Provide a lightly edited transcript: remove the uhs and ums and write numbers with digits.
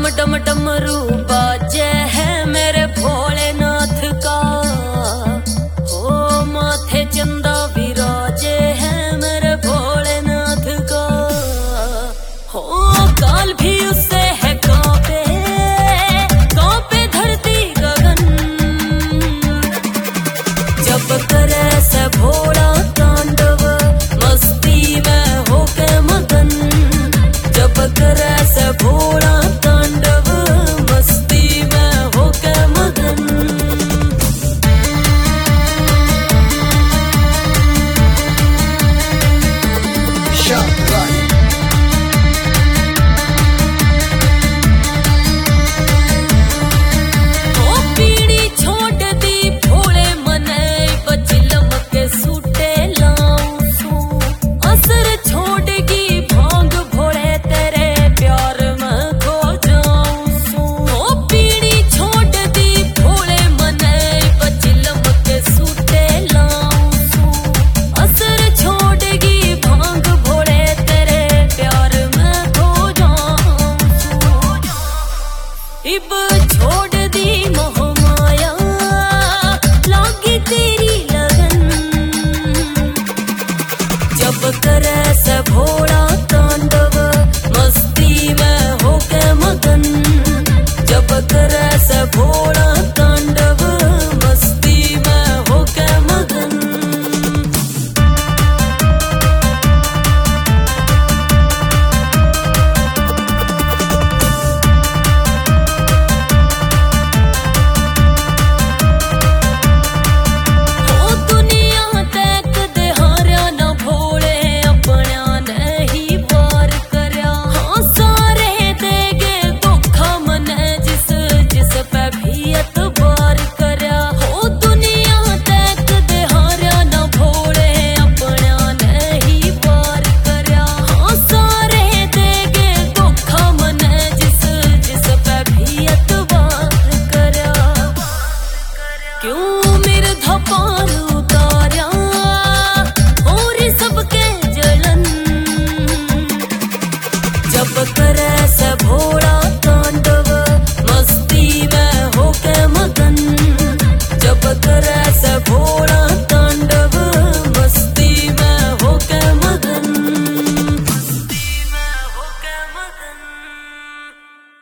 डम डमरू बाजे है मेरे भोलेनाथ का। हो माथे चंदा विराजे है मेरे भोलेनाथ का। हो काल भी उससे है कांपे कांपे धरती गगन। जब करे से भोला तांडव मस्ती में होके मगन। जब करे से भोला तांडव मस्ती में होके मगन। इब छोड़ दी मोह माया लागी तेरी लगन। जब करे से भोला तांडव मस्ती में होके मगन। जब करे से भोला तांडव मस्ती में होके मगन। क्यों मेरे धपारू